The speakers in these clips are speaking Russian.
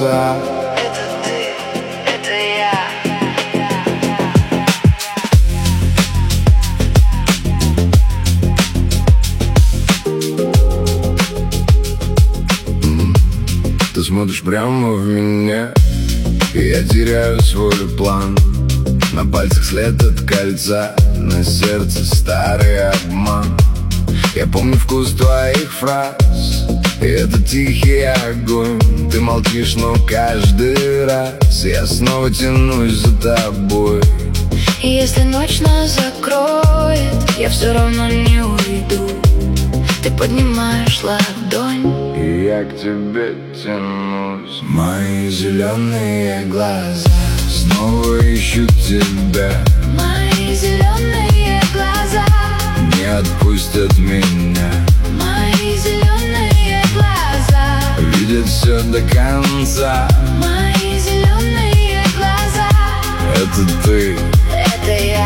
глаза. Это ты, это я. Ты смотришь прямо в меня, и я теряю свой план. На пальцах след от кольца, на сердце старый обман. Я помню вкус твоих фраз, и это тихий огонь. Ты молчишь, но каждый раз я снова тянусь за тобой. И если ночь нас закроет, я все равно не уйду. Ты поднимаешь ладонь, и я к тебе тянусь. Мои зеленые глаза снова ищут тебя. мои зеленые глаза, Не отпустят меня. мои зеленые глаза, Видят все до конца. мои зеленые глаза. Это ты. Это я.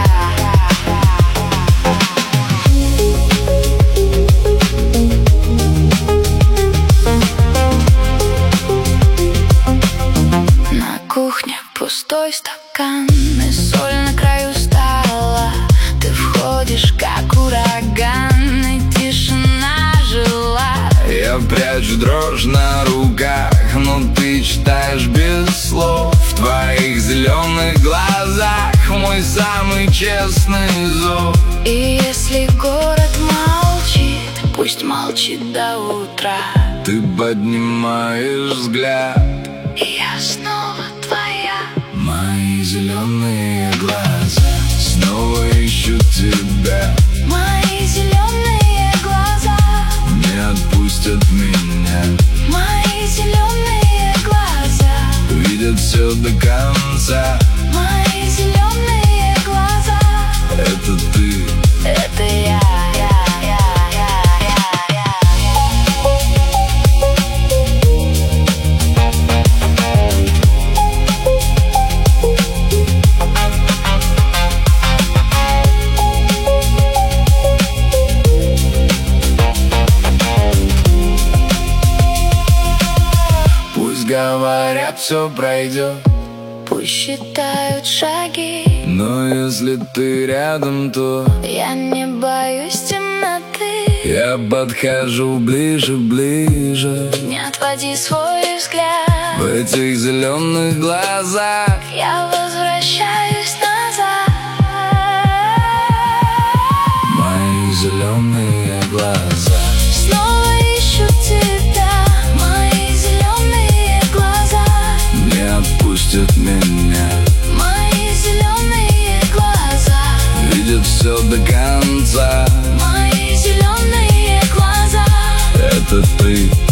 На кухне пустой стакан и соль на краю стола. Ты входишь как ураган, и тишина жила. Я прячу дрожь на руках, но ты читаешь без слов. В твоих зеленых глазах мой самый честный зов. И если город молчит, пусть молчит до утра. Ты поднимаешь взгляд. И я снова твоя. Мои зеленые глаза снова ищут тебя. Мои зеленые глаза, Не отпустят меня. мои зеленые глаза, Видят все до конца. мои зеленые глаза. Это ты. Это я. Пусть говорят, все пройдет, Пусть считают шаги, но если ты рядом, то я не боюсь темноты. я подхожу ближе, ближе. Не отводи свой взгляд, В этих зеленых глазах я возвращаюсь назад. мои зеленые глаза. Снова ищу тебя, мои зеленые глаза, Не отпустят меня. мои зеленые глаза, Видят все до конца. мои зеленые глаза. Это ты.